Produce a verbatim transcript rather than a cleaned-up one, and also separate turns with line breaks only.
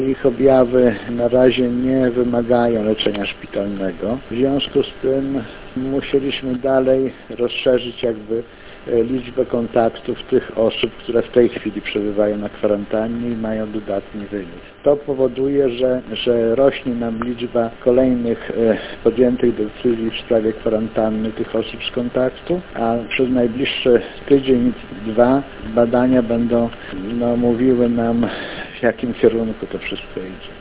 Ich objawy na razie nie wymagają leczenia szpitalnego. W związku z tym musieliśmy dalej rozszerzyć jakby liczbę kontaktów tych osób, które w tej chwili przebywają na kwarantannie i mają dodatni wynik. To powoduje, że, że rośnie nam liczba kolejnych e, podjętych decyzji w sprawie kwarantanny tych osób z kontaktu, a przez najbliższy tydzień, dwa badania będą no, mówiły nam, w jakim kierunku to wszystko idzie.